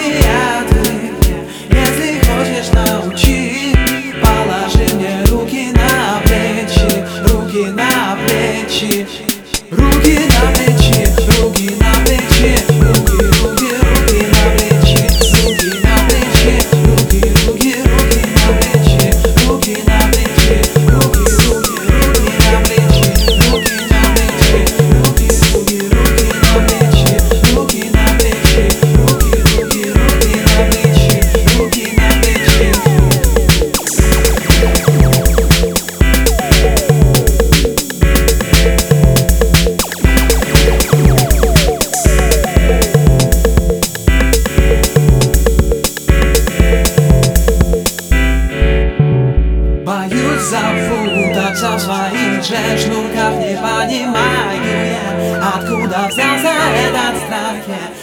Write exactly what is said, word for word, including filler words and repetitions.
я твои. Если хочешь научи, положи мне руки на плечи, руки на плечи, руки на плечи, руки на плечи, руки, руки, руки на плечи, руки на плечи, руки, руки, руки на плечи, руки на плечи, руки, руки, руки на плечи, руки на плечи, руки, руки, руки на плечи, руки на плечи, руки, руки, руки на плечи, руки на плечи. Боюсь запутаться в своих же шнурках, не понимаю я, откуда взялся этот страх.